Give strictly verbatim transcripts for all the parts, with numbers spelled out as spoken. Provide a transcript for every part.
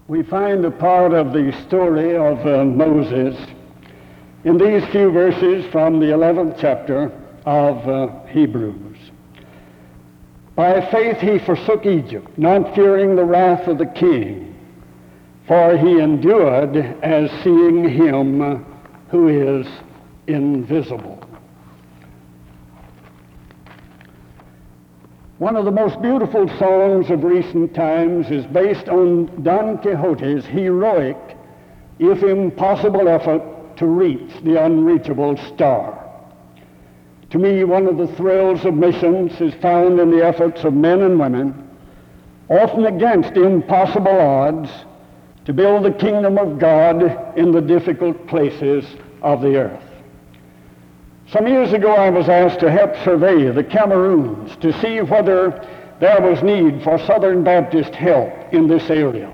We find a part of the story of uh, Moses in these few verses from the eleventh chapter of uh, Hebrews. By faith he forsook Egypt, not fearing the wrath of the king, for he endured as seeing him who is invisible. One of the most beautiful songs of recent times is based on Don Quixote's heroic, if impossible, effort to reach the unreachable star. To me, one of the thrills of missions is found in the efforts of men and women, often against impossible odds, to build the kingdom of God in the difficult places of the earth. Some years ago, I was asked to help survey the Cameroons to see whether there was need for Southern Baptist help in this area.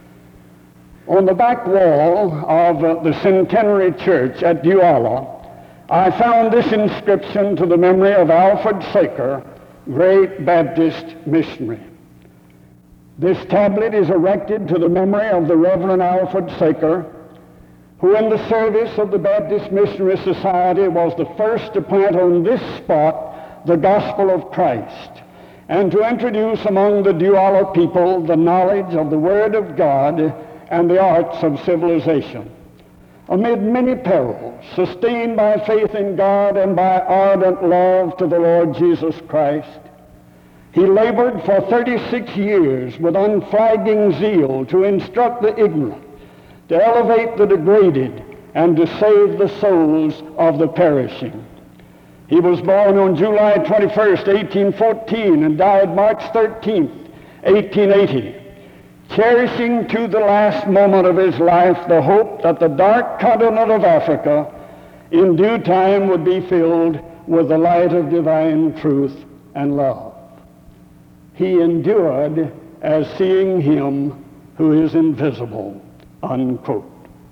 On the back wall of uh, the Centenary Church at Douala, I found this inscription to the memory of Alfred Saker, great Baptist missionary. This tablet is erected to the memory of the Reverend Alfred Saker, who in the service of the Baptist Missionary Society was the first to plant on this spot the gospel of Christ, and to introduce among the Douala people the knowledge of the Word of God and the arts of civilization. Amid many perils, sustained by faith in God and by ardent love to the Lord Jesus Christ, he labored for thirty-six years with unflagging zeal to instruct the ignorant, to elevate the degraded, and to save the souls of the perishing. He was born on July twenty-first, eighteen fourteen, and died March thirteenth, eighteen eighty, cherishing to the last moment of his life the hope that the dark continent of Africa in due time would be filled with the light of divine truth and love. He endured as seeing him who is invisible. Unquote.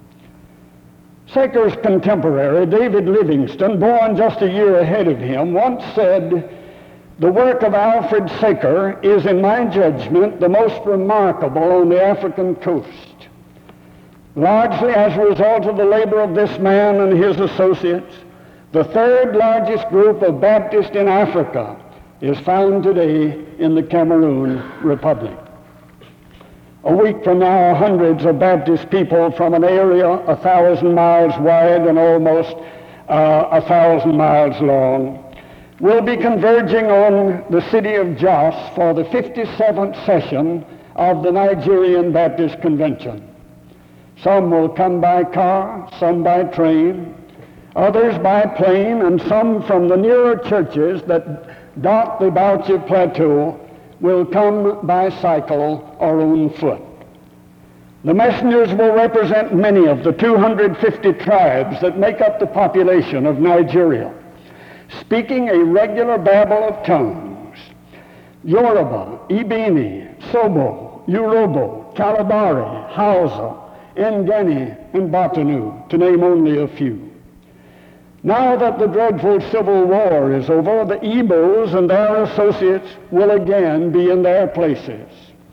Saker's contemporary, David Livingstone, born just a year ahead of him, once said, "The work of Alfred Saker is, in my judgment, the most remarkable on the African coast. Largely as a result of the labor of this man and his associates, the third largest group of Baptists in Africa is found today in the Cameroon Republic. A week from now, hundreds of Baptist people from an area a thousand miles wide and almost uh, a thousand miles long will be converging on the city of Jos for the fifty-seventh session of the Nigerian Baptist Convention. Some will come by car, some by train, others by plane, and some from the nearer churches that dot the Bauchi Plateau will come by cycle or on foot. The messengers will represent many of the two hundred fifty tribes that make up the population of Nigeria, speaking a regular babble of tongues: Yoruba, Ibini, Sobo, Yoruba, Kalabari, Hausa, Ngeni, and Batanu, to name only a few. Now that the dreadful civil war is over, the Igbos and their associates will again be in their places.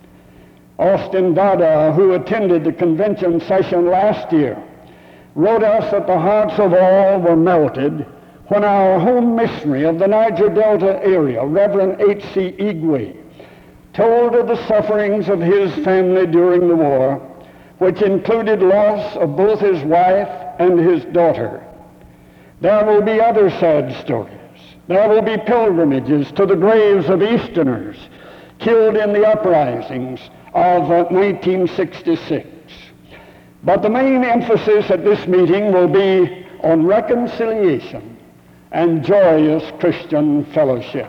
Austin Dada, who attended the convention session last year, wrote us that the hearts of all were melted when our home missionary of the Niger Delta area, Reverend H C Igwe, told of the sufferings of his family during the war, which included loss of both his wife and his daughter. There will be other sad stories. There will be pilgrimages to the graves of Easterners killed in the uprisings of uh, nineteen sixty-six. But the main emphasis at this meeting will be on reconciliation and joyous Christian fellowship.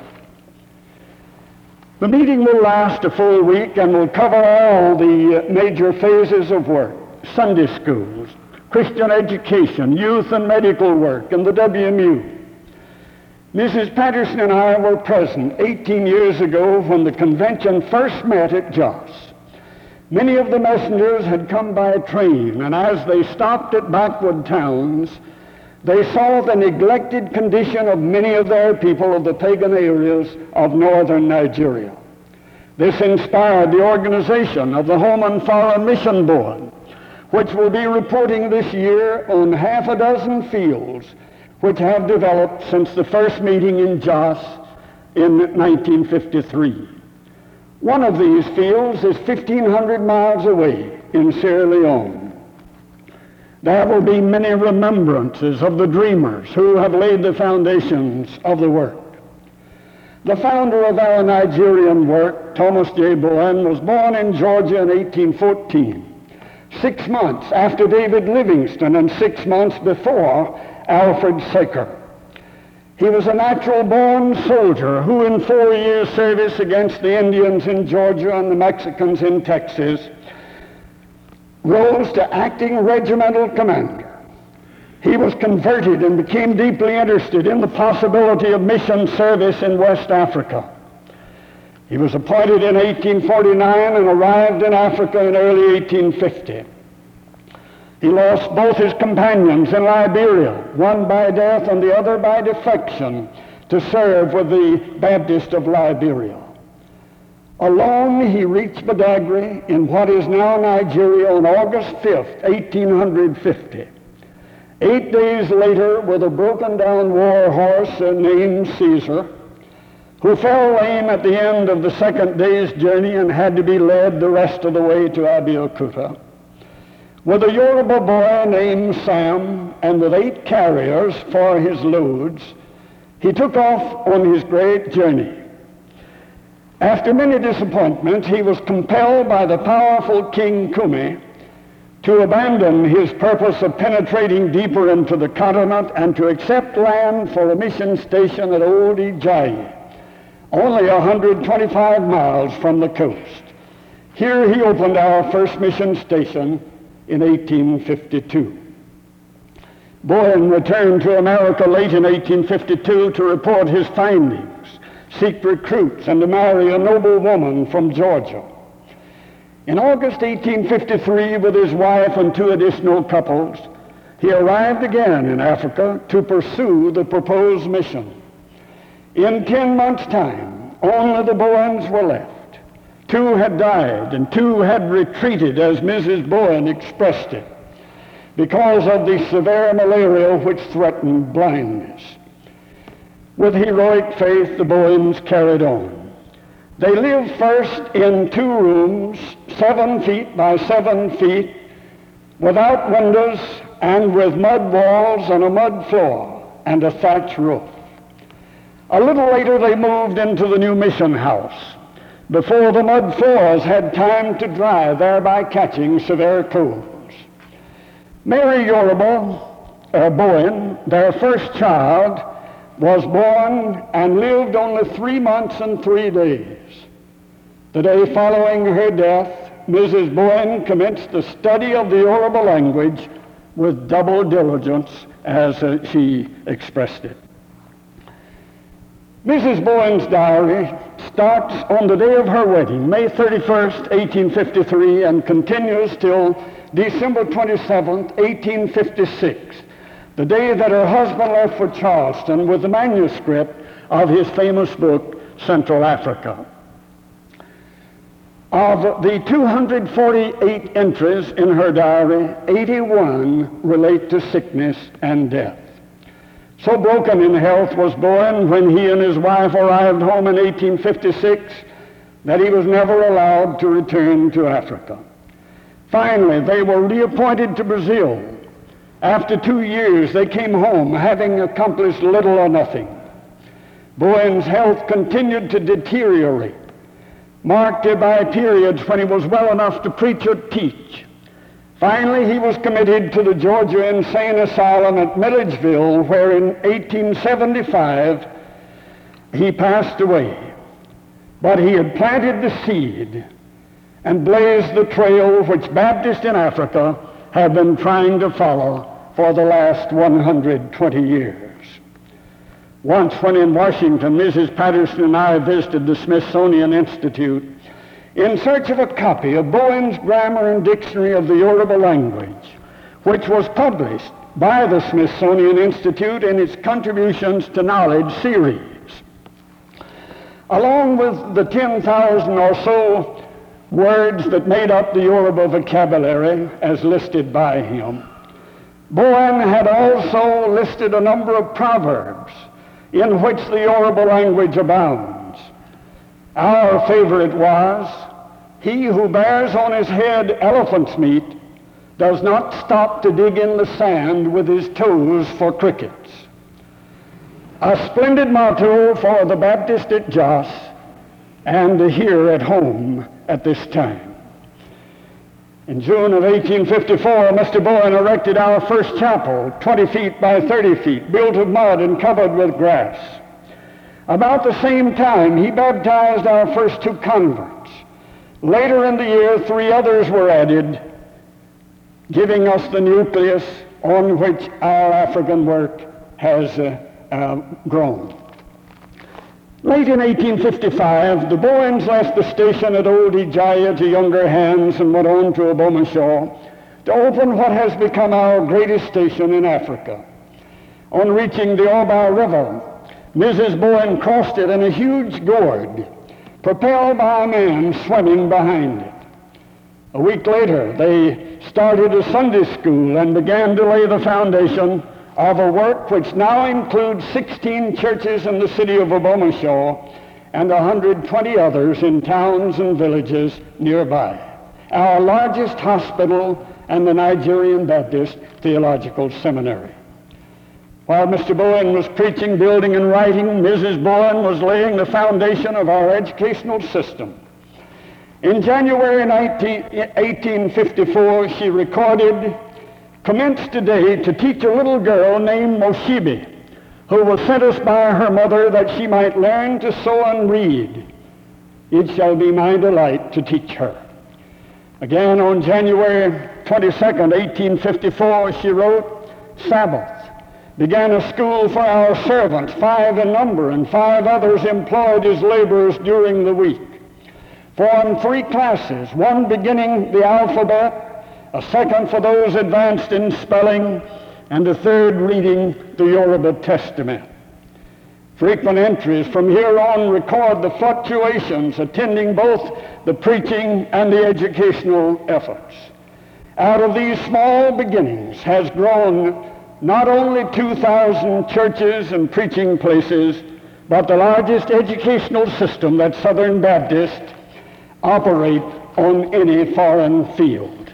The meeting will last a full week and will cover all the major phases of work: Sunday schools, Christian education, youth and medical work, and the W M U. Missus Patterson and I were present eighteen years ago when the convention first met at Jos. Many of the messengers had come by train, and as they stopped at backwood towns, they saw the neglected condition of many of their people of the pagan areas of northern Nigeria. This inspired the organization of the Home and Foreign Mission Board, which will be reporting this year on half a dozen fields which have developed since the first meeting in Jos in nineteen fifty-three. One of these fields is fifteen hundred miles away in Sierra Leone. There will be many remembrances of the dreamers who have laid the foundations of the work. The founder of our Nigerian work, Thomas J. Bowen, was born in Georgia in eighteen fourteen, six months after David Livingstone and six months before Alfred Saker. He was a natural-born soldier who, in four years' service against the Indians in Georgia and the Mexicans in Texas, rose to acting regimental commander. He was converted and became deeply interested in the possibility of mission service in West Africa. He was appointed in eighteen forty-nine and arrived in Africa in early eighteen fifty. He lost both his companions in Liberia, one by death and the other by defection, to serve with the Baptist of Liberia. Alone, he reached Badagry in what is now Nigeria on August fifth, eighteen fifty. Eight days later, with a broken-down war horse named Caesar, who fell lame at the end of the second day's journey and had to be led the rest of the way to Abeokuta, with a Yoruba boy named Sam, and with eight carriers for his loads, he took off on his great journey. After many disappointments, he was compelled by the powerful King Kumi to abandon his purpose of penetrating deeper into the continent and to accept land for a mission station at Old Ijayi, only one hundred twenty-five miles from the coast. Here he opened our first mission station in eighteen fifty-two. Bowen returned to America late in eighteen fifty-two to report his findings, seek recruits, and to marry a noble woman from Georgia. In August eighteen fifty-three, with his wife and two additional couples, he arrived again in Africa to pursue the proposed mission. In ten months' time, only the Bowens were left. Two had died, and two had retreated, as Missus Bowen expressed it, because of the severe malaria which threatened blindness. With heroic faith, the Bowens carried on. They lived first in two rooms, seven feet by seven feet, without windows and with mud walls and a mud floor and a thatch roof. A little later, they moved into the new mission house, before the mud floors had time to dry, thereby catching severe colds. Mary Yoruba, uh, Bowen, their first child, was born and lived only three months and three days. The day following her death, Missus Bowen commenced the study of the Yoruba language with double diligence, as uh, she expressed it. Missus Bowen's diary starts on the day of her wedding, May thirty-first, eighteen fifty-three, and continues till December twenty-seventh, eighteen fifty-six, the day that her husband left for Charleston with the manuscript of his famous book, Central Africa. Of the two hundred forty-eight entries in her diary, eighty-one relate to sickness and death. So broken in health was Bowen when he and his wife arrived home in eighteen fifty-six that he was never allowed to return to Africa. Finally, they were reappointed to Brazil. After two years, they came home, having accomplished little or nothing. Bowen's health continued to deteriorate, marked by periods when he was well enough to preach or teach. Finally, he was committed to the Georgia Insane Asylum at Milledgeville, where in eighteen seventy-five he passed away. But he had planted the seed and blazed the trail which Baptists in Africa have been trying to follow for the last one hundred twenty years. Once, when in Washington, Missus Patterson and I visited the Smithsonian Institute in search of a copy of Bowen's Grammar and Dictionary of the Yoruba Language, which was published by the Smithsonian Institute in its Contributions to Knowledge series. along with the ten thousand or so words that made up the Yoruba vocabulary as listed by him, Bowen had also listed a number of proverbs in which the Yoruba language abounds. Our favorite was, "He who bears on his head elephant's meat does not stop to dig in the sand with his toes for crickets." A splendid motto for the Baptist at Jos and here at home at this time. In June of eighteen fifty-four, Mister Bowen erected our first chapel, twenty feet by thirty feet, built of mud and covered with grass. About the same time, he baptized our first two converts. Later in the year, three others were added, giving us the nucleus on which our African work has uh, uh, grown. Late in eighteen fifty-five, the Bowens left the station at Old Ijaya to younger hands and went on to Obomashaw to open what has become our greatest station in Africa. On reaching the Oba River, Missus Bowen crossed it in a huge gourd, propelled by a man swimming behind it. A week later, they started a Sunday school and began to lay the foundation of a work which now includes sixteen churches in the city of Obomashaw and one hundred twenty others in towns and villages nearby. Our largest hospital and the Nigerian Baptist Theological Seminary. While Mister Bowen was preaching, building, and writing, Missus Bowen was laying the foundation of our educational system. In January eighteen fifty-four, she recorded, "Commence today to teach a little girl named Moshibi, who was sent us by her mother that she might learn to sew and read. It shall be my delight to teach her." Again, on January twenty-second, eighteen fifty-four, she wrote, "Sabbath. Began a school for our servants, five in number, and five others employed as laborers during the week. Formed three classes, one beginning the alphabet, a second for those advanced in spelling, and a third reading the Yoruba Testament. Frequent entries from here on record the fluctuations attending both the preaching and the educational efforts. Out of these small beginnings has grown not only two thousand churches and preaching places, but the largest educational system that Southern Baptists operate on any foreign field."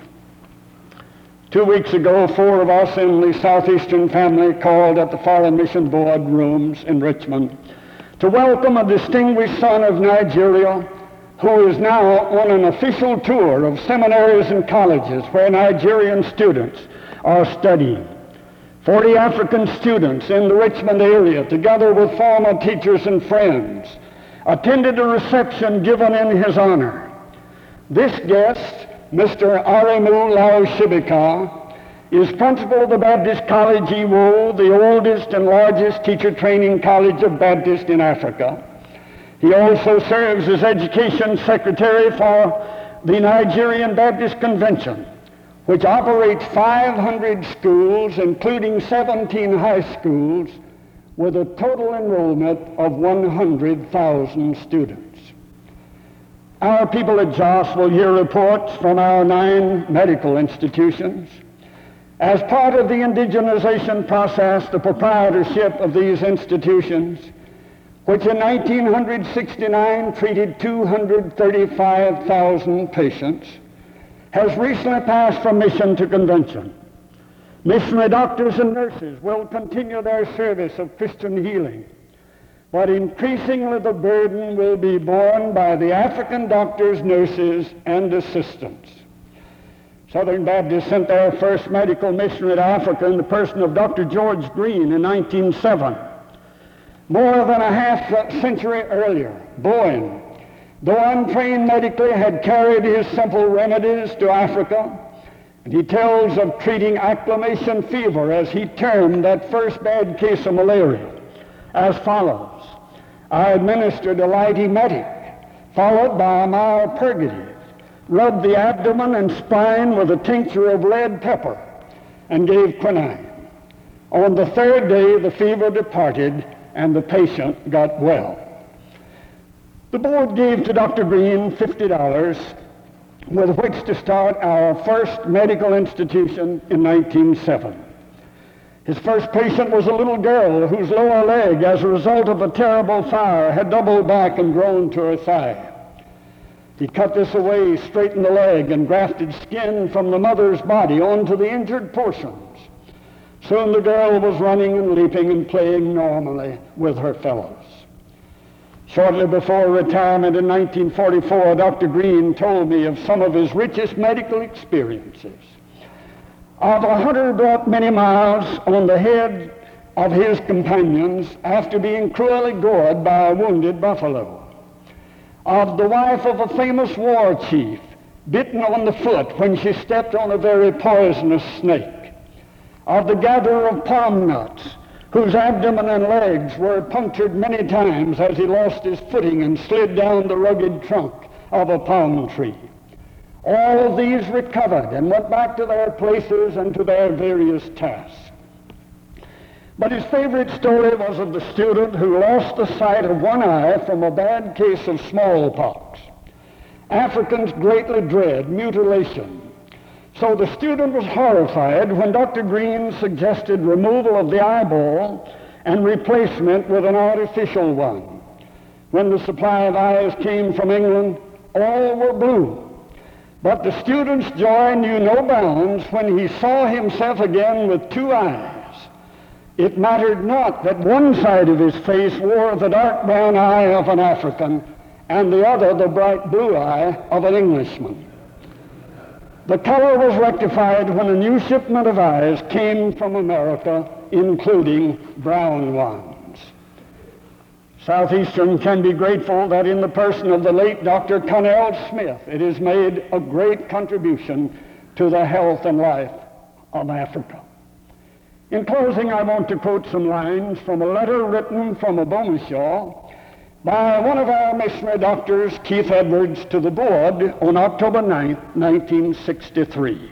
Two weeks ago, four of us in the Southeastern family called at the Foreign Mission Board rooms in Richmond to welcome a distinguished son of Nigeria who is now on an official tour of seminaries and colleges where Nigerian students are studying. Forty African students in the Richmond area, together with former teachers and friends, attended a reception given in his honor. This guest, Mister Aremu Lau Shibika, is principal of the Baptist College Iwo, the oldest and largest teacher training college of Baptists in Africa. He also serves as education secretary for the Nigerian Baptist Convention, which operates five hundred schools, including seventeen high schools, with a total enrollment of one hundred thousand students. Our people at Jos will hear reports from our nine medical institutions. As part of the indigenization process, the proprietorship of these institutions, which in nineteen sixty-nine treated two hundred thirty-five thousand patients, has recently passed from mission to convention. Missionary doctors and nurses will continue their service of Christian healing, but increasingly the burden will be borne by the African doctors, nurses, and assistants. Southern Baptists sent their first medical missionary to Africa in the person of Doctor George Green in nineteen oh seven. More than a half century earlier, Bowen, though untrained medically, had carried his simple remedies to Africa, and he tells of treating acclimation fever, as he termed that first bad case of malaria, as follows. I administered a light emetic, followed by a mild purgative, rubbed the abdomen and spine with a tincture of red pepper, and gave quinine. On the third day, the fever departed, and the patient got well. The board gave to Doctor Green fifty dollars with which to start our first medical institution in nineteen oh seven. His first patient was a little girl whose lower leg, as a result of a terrible fire, had doubled back and grown to her thigh. He cut this away, straightened the leg, and grafted skin from the mother's body onto the injured portions. Soon the girl was running and leaping and playing normally with her fellows. Shortly before retirement in nineteen forty-four, Doctor Green told me of some of his richest medical experiences. Of a hunter brought many miles on the head of his companions after being cruelly gored by a wounded buffalo. Of the wife of a famous war chief bitten on the foot when she stepped on a very poisonous snake. Of the gatherer of palm nuts whose abdomen and legs were punctured many times as he lost his footing and slid down the rugged trunk of a palm tree. All of these recovered and went back to their places and to their various tasks. But his favorite story was of the student who lost the sight of one eye from a bad case of smallpox. Africans greatly dread mutilation. So the student was horrified when Doctor Green suggested removal of the eyeball and replacement with an artificial one. When the supply of eyes came from England, all were blue. But the student's joy knew no bounds when he saw himself again with two eyes. It mattered not that one side of his face wore the dark brown eye of an African and the other the bright blue eye of an Englishman. The color was rectified when a new shipment of eyes came from America, including brown ones. Southeastern can be grateful that in the person of the late Doctor Connell Smith, it has made a great contribution to the health and life of Africa. In closing, I want to quote some lines from a letter written from Abomashaw by one of our missionary doctors, Keith Edwards, to the board on October ninth, nineteen sixty-three.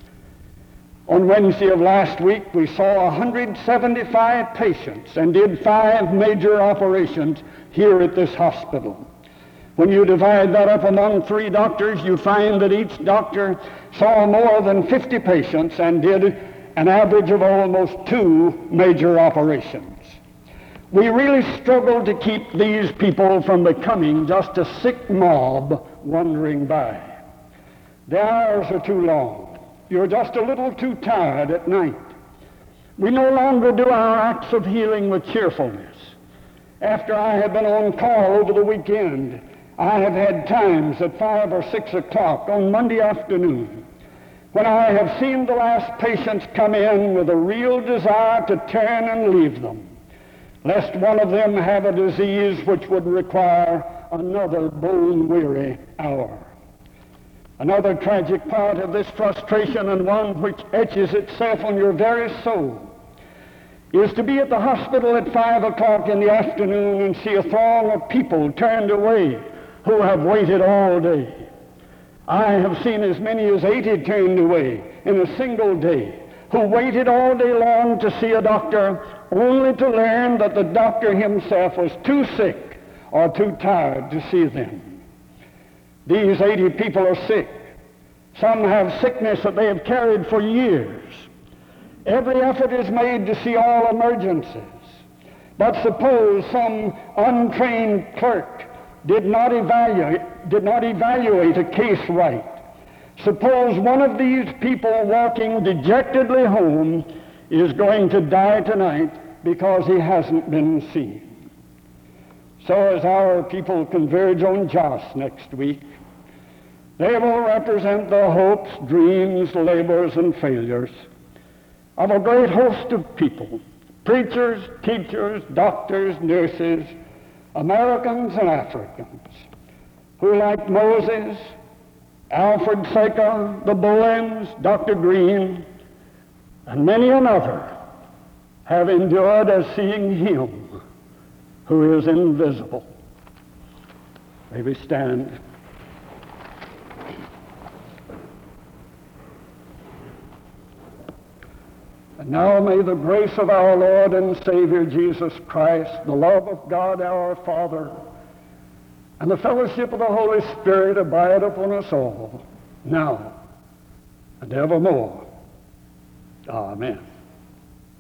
On Wednesday of last week, we saw one hundred seventy-five patients and did five major operations here at this hospital. When you divide that up among three doctors, you find that each doctor saw more than fifty patients and did an average of almost two major operations. We really struggled to keep these people from becoming just a sick mob wandering by. The hours are too long. You're just a little too tired at night. We no longer do our acts of healing with cheerfulness. After I have been on call over the weekend, I have had times at five or six o'clock on Monday afternoon when I have seen the last patients come in with a real desire to turn and leave them, lest one of them have a disease which would require another bone-weary hour. Another tragic part of this frustration, and one which etches itself on your very soul, is to be at the hospital at five o'clock in the afternoon and see a throng of people turned away who have waited all day. I have seen as many as eighty turned away in a single day, who waited all day long to see a doctor, only to learn that the doctor himself was too sick or too tired to see them. These eighty people are sick. Some have sickness that they have carried for years. Every effort is made to see all emergencies. But suppose some untrained clerk did not evaluate, did not evaluate a case right. Suppose one of these people walking dejectedly home is going to die tonight because he hasn't been seen. So as our people converge on Joss next week, they will represent the hopes, dreams, labors, and failures of a great host of people, preachers, teachers, doctors, nurses, Americans and Africans, who like Moses, Alfred Secker, the Bowens, Doctor Green, and many another have endured as seeing him who is invisible. May we stand. And now may the grace of our Lord and Savior Jesus Christ, the love of God our Father, and the fellowship of the Holy Spirit abide upon us all, now and evermore. Amen.